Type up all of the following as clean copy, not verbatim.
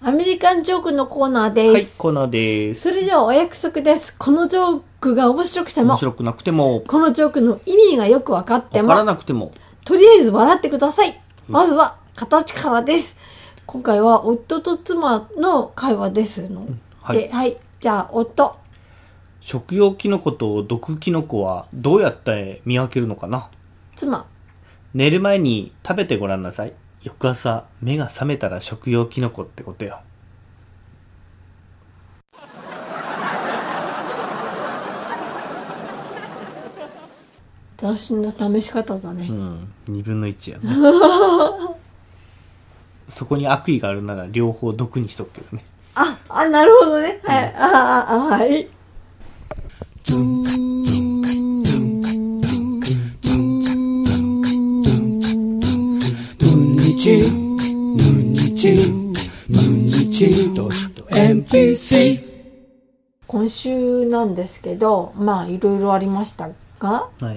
アメリカンジョークのコーナーです。 はい、コーナーです。 それではお約束です。このジョークが面白くても、 面白くなくても、 このジョークの意味がよく分かっても、 わからなくても、 とりあえず笑ってください。まずは形からです。今回は夫と妻の会話ですの。 はいで、はい。じゃあ、夫。 食用キノコと毒キノコはどうやって見分けるのかな。 妻。 寝る前に食べてごらんなさい。翌朝目が覚めたら食用キノコってことよ。 斬新な試し方だね。 2分の1やね。そこに悪意があるなら両方毒にしとくけどね。 なるほどね。はい。はい。今週なんですけど、まあいろいろありましたが、 はい。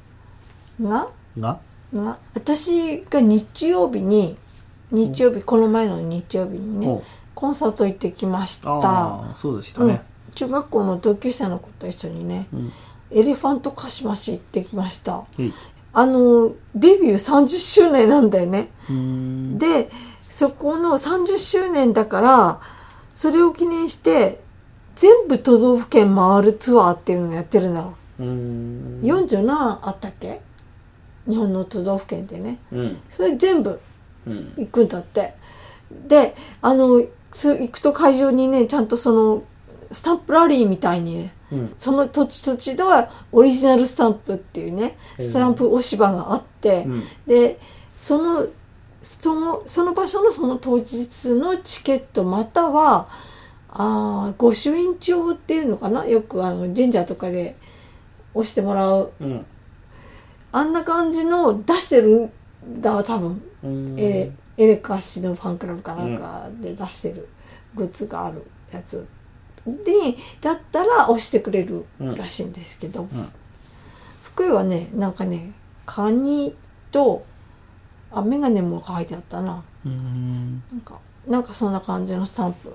私が日曜日、この前の日曜日にね、コンサート行ってきました。 ああ、そうでしたね。 中学校の同級生の子と一緒にね、エレファントカシマシ行ってきました。デビュー30周年なんだよね。で、そこの30周年だから、それを記念して、全部都道府県回るツアーっていうのをやってるんだ。47あったっけ？日本の都道府県でね。それ全部行くんだって。で、行くと会場にね、ちゃんとその、スタンプラリーみたいにね、その土地ではオリジナルスタンプっていうね、スタンプ押し場があって、で、その場所のその当日のチケットまたは、御朱印帳っていうのかな、よく神社とかで押してもらう、あんな感じの出してるんだわ、多分。エレカシのファンクラブかなんかで出してるグッズがあるやつで、だったら押してくれるらしいんですけど、福井はね、なんかね、カニとメガネも書いてあったな。なんかそんな感じのスタンプ。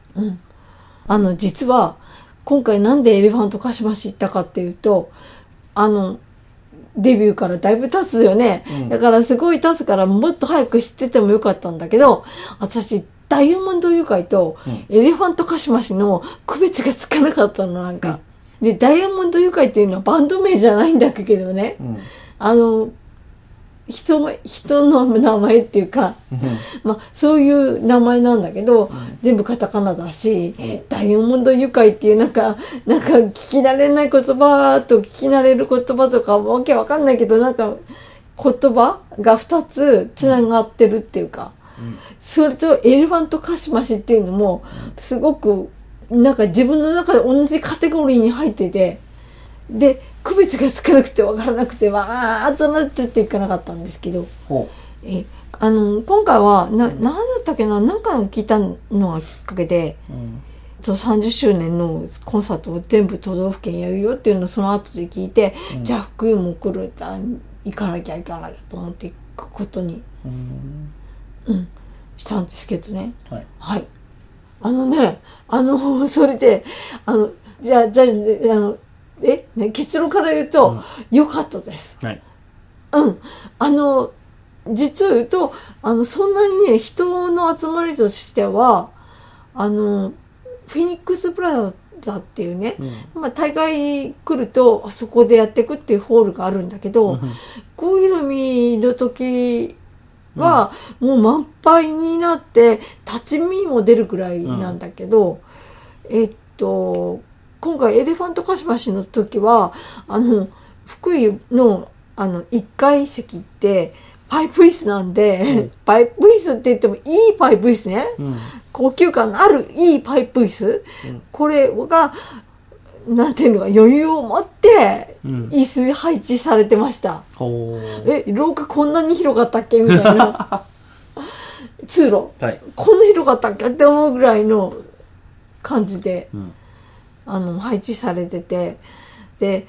実は今回なんでエレファントカシマシ行ったかっていうと、デビューからだいぶ経つよね。だからすごい経つからもっと早く知っててもよかったんだけど、私ダイヤモンドユカイとエレファントカシマシの区別がつかなかったの、なんか。で、ダイヤモンドユカイっていうのはバンド名じゃないんだけどね。人の名前っていうか、そういう名前なんだけど、全部カタカナだし、ダイヤモンドユカイっていうなんか聞き慣れない言葉と聞き慣れる言葉とかわけわかんないけど、なんか言葉が2つつながってるっていうか、それとエレファントカシマシっていうのもすごくなんか自分の中で同じカテゴリーに入ってて、で区別がつかなくて分からなくてわーっとなっていかなかったんですけど、今回は何だったっけな、何回も聞いたのがきっかけで、そう30周年のコンサートを全部都道府県やるよっていうのをその後で聞いて、じゃあ福井も来る、行かなきゃと思って行くことに、したんですけどね。はい。それでじゃあ結論から言うと、良かったです。実を言うと、そんなにね、人の集まりとしては、フェニックスプラザっていうね、大会来ると、そこでやっていくっていうホールがあるんだけど、郷ひろみの時は、もう満杯になって、立ち見も出るぐらいなんだけど、今回エレファントカシマシの時は福井の1階席ってパイプ椅子なんで、パイプ椅子って言ってもいいパイプ椅子ね、高級感のあるいいパイプ椅子、これがなんていうのか余裕を持って椅子配置されてました。廊下こんなに広かったっけみたいな通路、こんな広かったっけって思うぐらいの感じで、配置されてて、で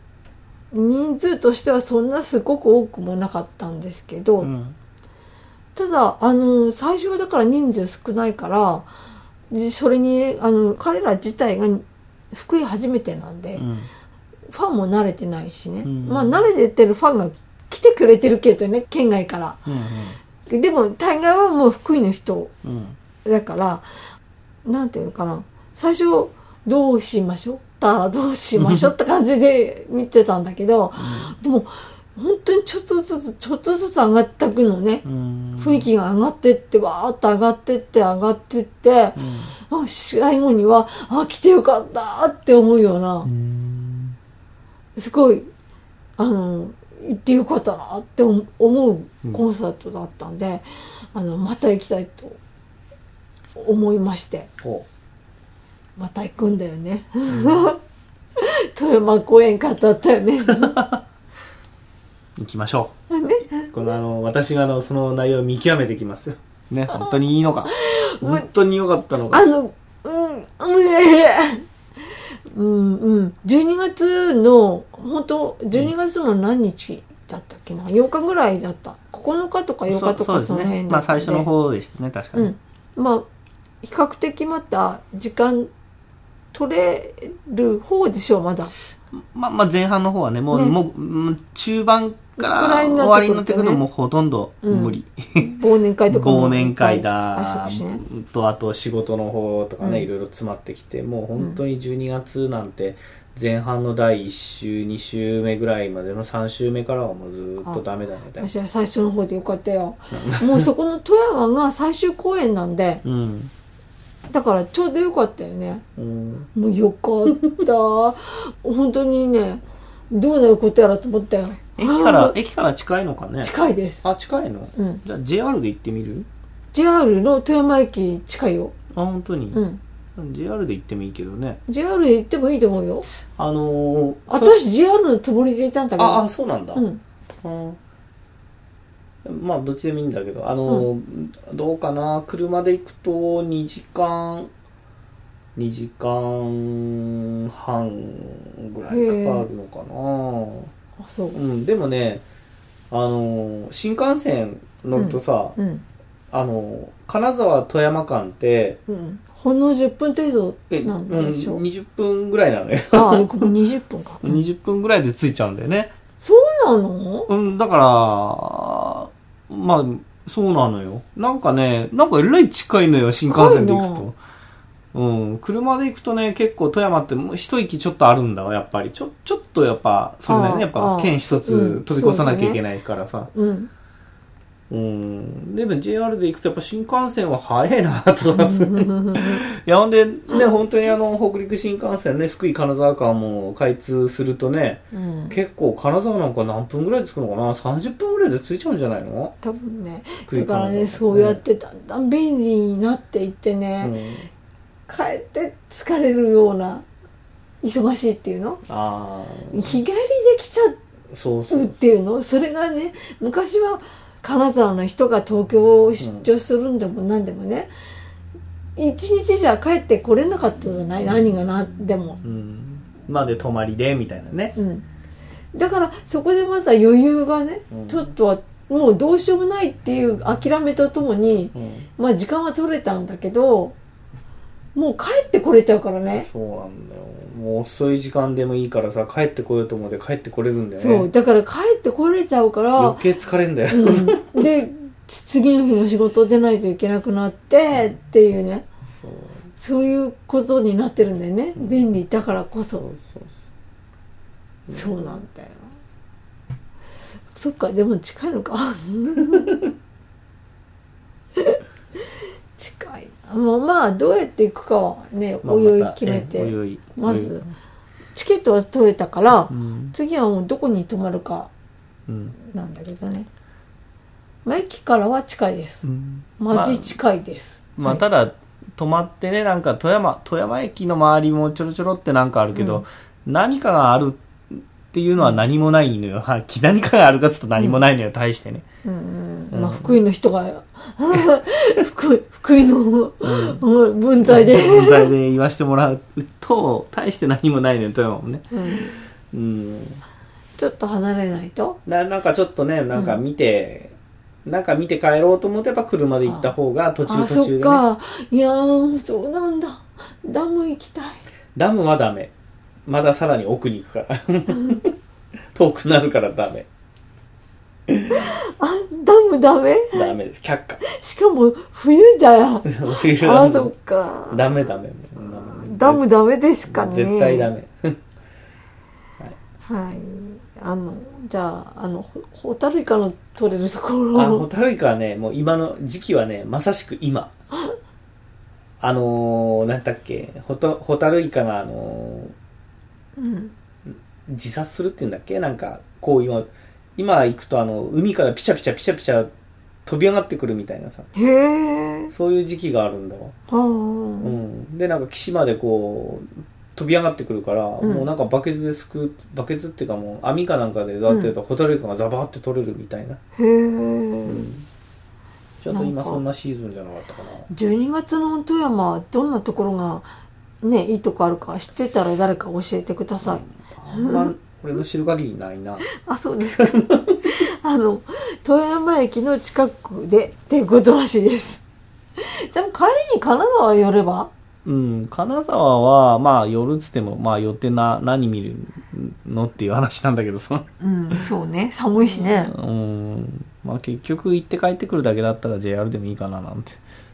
人数としてはそんなすごく多くもなかったんですけど、 ただ最初はだから人数少ないからそれに彼ら自体が福井初めてなんで、ファンも慣れてないしね、まあ慣れてってるファンが来てくれてるけどね県外から、でも大概はもう福井の人だから、なんていうのかな、最初どうしましょうどうしましょうって感じで見てたんだけど、でも本当にちょっとずつ上がってくのね、雰囲気が上がってってわーっと上がってって、最後には来てよかったって思うような、すごい行ってよかったなって思うコンサートだったんで、また行きたいと思いまして、また行くんだよね。富山公園語ったよね。 行きましょう。この私がその内容を見極めてきますよ。ね、本当にいいのか、本当に良かったのか。 12月の本当12月の何日だったっけな、8日ぐらいだった。9日とか8日とかその辺だったんで、 まあ最初の方でしたね、確かに。 まあ比較的また時間取れる方でしょう、まだ。 まあ前半の方はね、もう中盤から終わりになってくるともうほとんど無理。 忘年会とか忘年会だと、あと仕事の方とかね、いろいろ詰まってきて、もう本当に12月なんて前半の第1週2週目ぐらいまでの3週目からはもうずっとダメだね。 私は最初の方でよかったよ。もうそこの富山が最終公演なんで、だからちょうどよかったよね。もうよかった本当にね、どうなることやらと思ったよ。 駅から近いのかね。 近いです。 近いの、じゃあ JR で行ってみる？ JR の富山駅近いよ。 本当に、JR で行ってもいいけどね。 JR で行ってもいいと思うよ。私 JR のつもりでいたんだけど。 そうなんだ。まあどっちでもいいんだけど、どうかな、車で行くと2時間半ぐらいかかるのかな。 そう。 でもね、新幹線乗るとさ、金沢富山間って、 ほんの10分程度なんでしょ。 20分ぐらいなのよ。 ここ20分か。 20分ぐらいで着いちゃうんだよね。 そうなの？ だからまあそうなのよ。なんかえらい近いのよ、新幹線で行くと。車で行くとね、結構富山って一息ちょっとあるんだわ、やっぱり。ちょっとやっぱそれなりにやっぱ県一つ飛び越さなきゃいけないからさ。でも JR で行くとやっぱ新幹線は早いなとかさ。いや、ほんでね、本当に北陸新幹線ね、福井金沢間も開通するとね、結構金沢なんか何分ぐらいで着くのかな、30分ぐらいで着いちゃうんじゃないの？ 多分ね。だからね、そうやってだんだん便利になっていってね、帰って疲れるような、忙しいっていうの？日帰りで来ちゃうっていうの？それがね、昔は金沢の人が東京を出張するんでも何でもね、一日じゃ帰ってこれなかったじゃない、何が何でも。 まあで泊まりでみたいなね。 だからそこでまた余裕がね、ちょっとはもうどうしようもないっていう諦めとともに、まあ時間は取れたんだけど、もう帰ってこれちゃうからね。 そうなんだよ。もう遅い時間でもいいからさ、帰ってこようと思って帰ってこれるんだよね。 そう、だから帰ってこれちゃうから余計疲れんだよ。 で、次の日の仕事出ないといけなくなってっていうね。そういうことになってるんだよね。便利だからこそ。そうなんだよ。そっか、でも近いのか。近い。もうまあどうやって行くかはね、おいおい決めて、まずチケットは取れたから、次はもうどこに泊まるかなんだけどね。まあ駅からは近いです。マジ近いです。 まあただ泊まってね、なんか富山駅の周りもちょろちょろってなんかあるけど、何かがあるっていうのは何もないのよ。何かがあるかっつうと何もないのよ、対してね。 まあ福井の人が福井の文在で言わしてもらうと大して何もないのよ、富山もね。 ちょっと離れないと。 なんかちょっとね、なんか見てなんか見て帰ろうと思ってやっぱ車で行った方が途中でね。 そっか。いやー、そうなんだ。ダム行きたい。 ダムはダメ。まださらに奥に行くから遠くなるからダメ。 あ、ダムダメ？ ダメです。却下。 しかも冬だよ。 冬だ。 あ、そっか。 ダメ。 ダムダメですかね。 絶対ダメ。 はい。じゃあ、ホタルイカの取れるところ。 ホタルイカはね、もう今の時期はね、まさしく今。なんだっけ、ホタルイカが自殺するっていうんだっけ、なんか、こう今行くと海からピチャピチャ飛び上がってくるみたいなさ。 へー。 そういう時期があるんだわ。で、なんか岸までこう、飛び上がってくるから、もうなんかバケツっていうかもう網かなんかでザーってやるとホタルイカがザバーって取れるみたいな。 へー。 ちょっと今そんなシーズンじゃなかったかな。 12月の富山どんなところがねいいとこあるか知ってたら誰か教えてください。 俺の知る限りないな。 あ、そうですか。富山駅の近くでっていうことらしいです。じゃあ帰りに金沢寄れば？金沢はまあ寄るっつってもまあ寄って何見るのっていう話なんだけどさ。 そうね、寒いしね。 まあ結局行って帰ってくるだけだったら JR でもいいかななんて。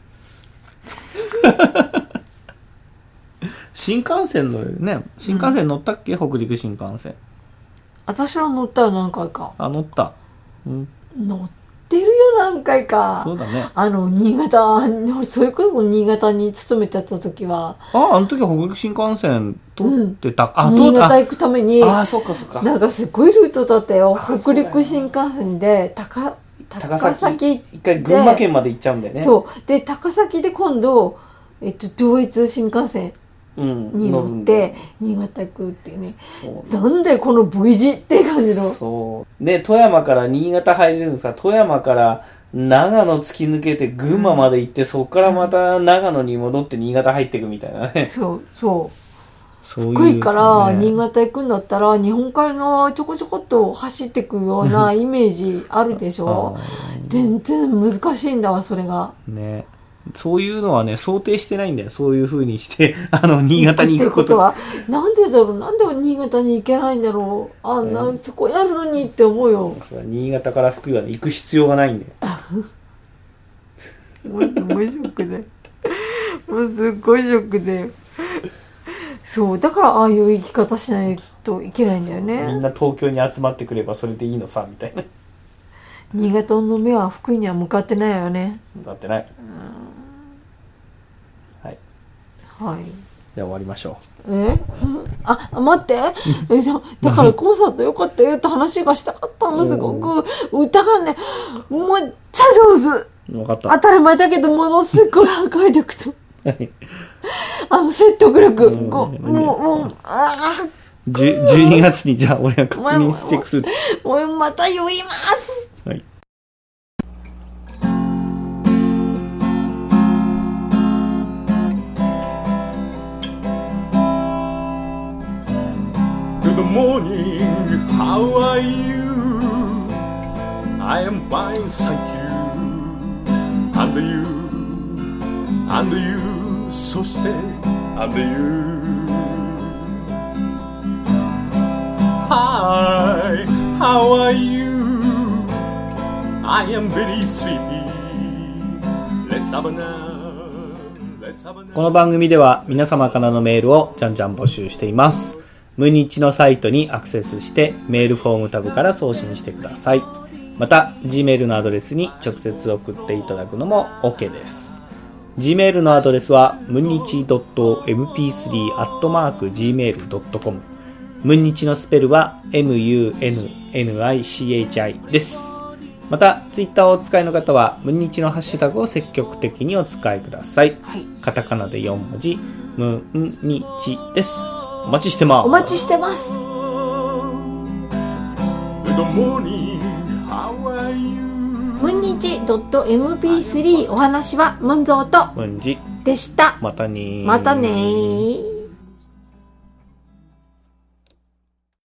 新幹線乗ったっけ、北陸新幹線。 私は乗ったよ、何回か。 乗った。 乗ってるよ、何回か。 そうだね。 新潟、それこそ新潟に勤めてた時は。 あの時は北陸新幹線通ってた。 新潟行くために。 そうか。 なんかすごいルートだったよ。北陸新幹線で、高崎一回群馬県まで行っちゃうんだよね。 そう。で、高崎で今度、上越新幹線に乗って新潟行くっていうね。なんでこの V 字って感じの。 そう。で、富山から新潟入れるのさ、富山から長野突き抜けて群馬まで行って、そこからまた長野に戻って新潟入っていくみたいなね。 そう。福井から新潟行くんだったら日本海側ちょこちょこっと走っていくようなイメージあるでしょ。全然難しいんだわ、それがね。そういうのはね想定してないんだよ。そういう風にして新潟に行くことはなんでだろう、なんで新潟に行けないんだろう、そこやるのにって思うよ。 新潟から福井は、ね、行く必要がないんだよ。 もうショックでもうすっごいショックで。そうだからああいう生き方しないといけないんだよね。 みんな東京に集まってくればそれでいいのさみたいな。 新潟の目は福井には向かってないよね。 向かってない。 はい。 じゃあ終わりましょう。待って。だからコンサートよかったよって話がしたかったの。すごく歌がねめっちゃ上手。 分かった。 当たり前だけどものすごい破壊力と説得力。 12月にじゃあ俺が確認してくる。 また言います。 はい。Good morning, how are you? I am fine, thank you. And you, and you, そして and you. Hi, how are you? I am very sleepy. Let's have a nap. この番組では皆様からのメールをじゃんじゃん募集しています。ムニチのサイトにアクセスしてメールフォームタブから送信してください。また Gmail のアドレスに直接送っていただくのも OK です。 Gmail のアドレスはムニチ .mp3@gmail.com。 ムニチのスペルは MUNNICHI です。また Twitter をお使いの方はムニチのハッシュタグを積極的にお使いください。カタカナで4文字ムニチです。お待ちしてます。 お待ちしてます。ムンニチ .mp3 お話はムンゾーとムンジでした。 またねー。 またねー。